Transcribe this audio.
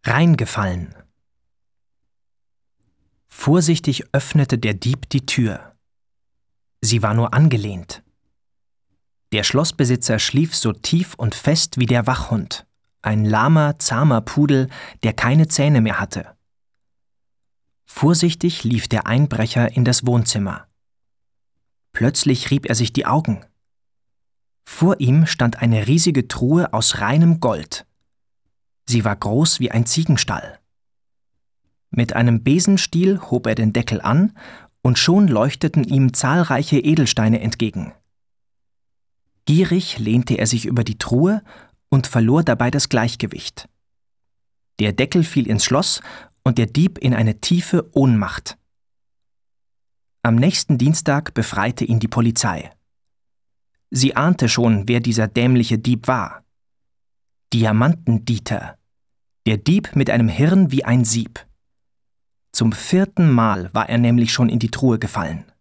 Reingefallen. Vorsichtig öffnete der Dieb die Tür. Sie war nur angelehnt. Der Schlossbesitzer schlief so tief und fest wie der Wachhund, ein lahmer, zahmer Pudel, der keine Zähne mehr hatte. Vorsichtig lief der Einbrecher in das Wohnzimmer. Plötzlich rieb er sich die Augen. Vor ihm stand eine riesige Truhe aus reinem Gold. Sie war groß wie ein Ziegenstall. Mit einem Besenstiel hob er den Deckel an, und schon leuchteten ihm zahlreiche Edelsteine entgegen. Gierig lehnte er sich über die Truhe und verlor dabei das Gleichgewicht. Der Deckel fiel ins Schloss und der Dieb in eine tiefe Ohnmacht. Am nächsten Dienstag befreite ihn die Polizei. Sie ahnte schon, wer dieser dämliche Dieb war. Diamantendieter, der Dieb mit einem Hirn wie ein Sieb. Zum 4. Mal war er nämlich schon in die Truhe gefallen.